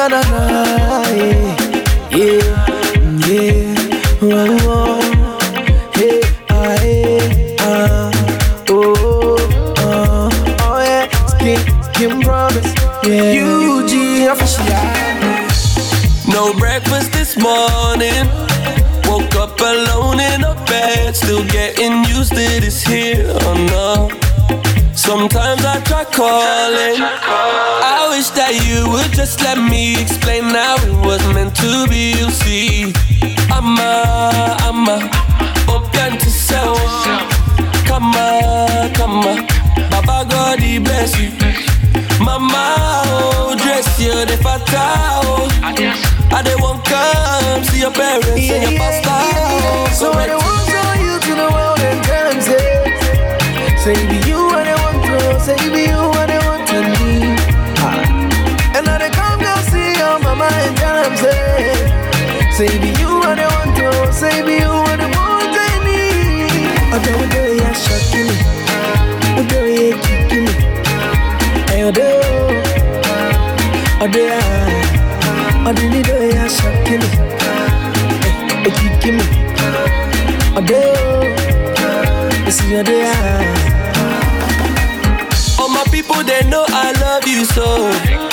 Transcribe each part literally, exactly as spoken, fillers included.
na na na, yeah, yeah, yeah, oh, oh. Hey, ah, hey, ah, oh, oh, oh, yeah, skin, skin promise, yeah. U G official. No breakfast this morning. Woke up alone in a bed, still getting used to this here, oh no. Sometimes I try calling, I wish that you would just let me explain how it was meant to be, you see. I'm a, I'm a, open to sell. Come on, come on, Baba God he bless you. Mama, oh, dress you the fatao. I they won't come see your parents yeah, and your pastor. Yeah, yeah. So I want to show you to the world and tell them say, say be you and I want to, say be you and I want to be. Ah. And now they come down see your mama and tell them say, say be you and I want to, say be you and I want to be. I don't do it, yeah, shocking me. I do it, kicking me. I do, I do, I do. I didn't do it, I shock me. Hey, you give me. I do. It's your day. All my people, they know I love you so.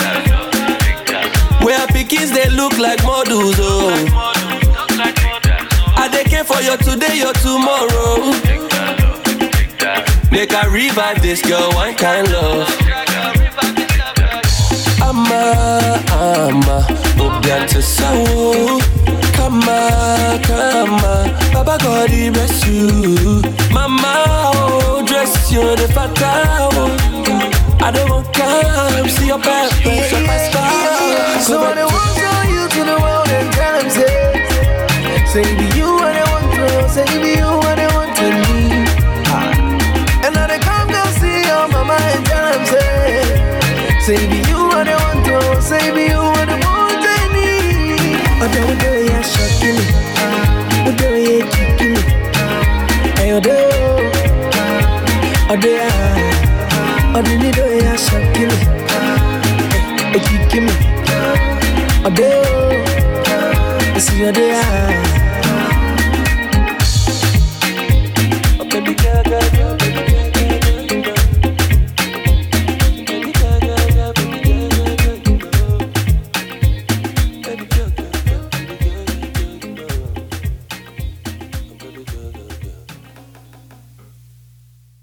Where pickings, they look like models, oh. I they care for you today, your tomorrow. Make I revive this girl, one kind love. I'm a, I'm a, open to soul. Come on, come on, Baba God he bless you. Mama, oh, dress you the fatao. I don't want to come see your purpose, yeah, yeah, my star. So I want to show you to the world and tell them say, say be you and I want to, say be you and I want to be. Ah. And now they come down see your mama and tell them say, say be you and I want to, say be you and I want to be. I don't do it, yeah, shocking me. I do it, kicking me. I do, I do, I do need it, yeah, shocking me. Hey, kicking me. I do, it's your day.